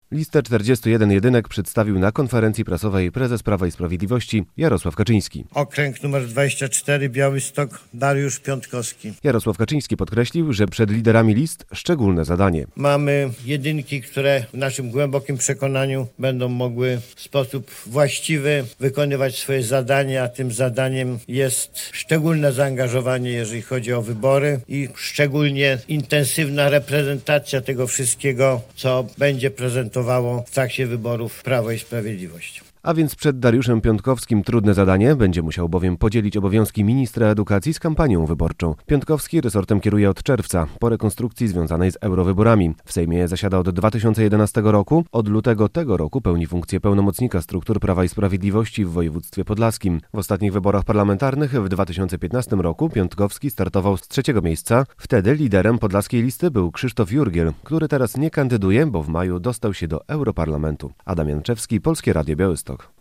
Listę 41 jedynek przedstawił na konferencji prasowej prezes Prawa i Sprawiedliwości Jarosław Kaczyński. Okręg numer 24, Białystok, Dariusz Piątkowski. Jarosław Kaczyński podkreślił, że przed liderami list szczególne zadanie. Mamy jedynki, które w naszym głębokim przekonaniu będą mogły w sposób właściwy wykonywać swoje zadania, a tym zadaniem jest szczególne zaangażowanie, jeżeli chodzi o wybory i szczególnie intensywna reprezentacja tego wszystkiego, co będzie prezentowało w trakcie wyborów Prawo i Sprawiedliwość. A więc przed Dariuszem Piątkowskim trudne zadanie, będzie musiał bowiem podzielić obowiązki ministra edukacji z kampanią wyborczą. Piątkowski resortem kieruje od czerwca, po rekonstrukcji związanej z eurowyborami. W Sejmie zasiada od 2011 roku, od lutego tego roku pełni funkcję pełnomocnika struktur Prawa i Sprawiedliwości w województwie podlaskim. W ostatnich wyborach parlamentarnych w 2015 roku Piątkowski startował z 3. miejsca. Wtedy liderem podlaskiej listy był Krzysztof Jurgiel, który teraz nie kandyduje, bo w maju dostał się do Europarlamentu. Adam Janczewski, Polskie Radio Białystok.